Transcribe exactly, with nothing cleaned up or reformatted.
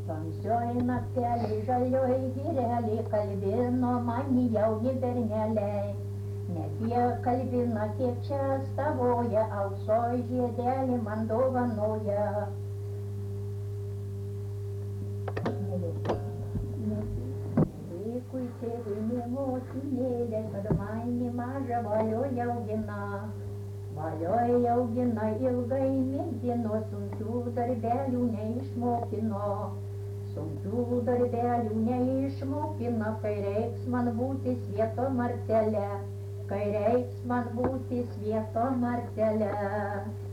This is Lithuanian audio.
Tamsioj nakteliai, žalioj girelį kalbino mani jauni berneliai. Ne tiek kalbina, kiek čia stavoja, auksoj žiedelį man dovanoja. Vaikui tėvui nė motinėlė, kad mani mažą valioj augina. Valioj augina, ilgai mėgino, sunkių darbelių neišmokino. Sunkių darbelių neišmokina, kai reiks man būti svieto martele, kai reiks man būti svieto martele.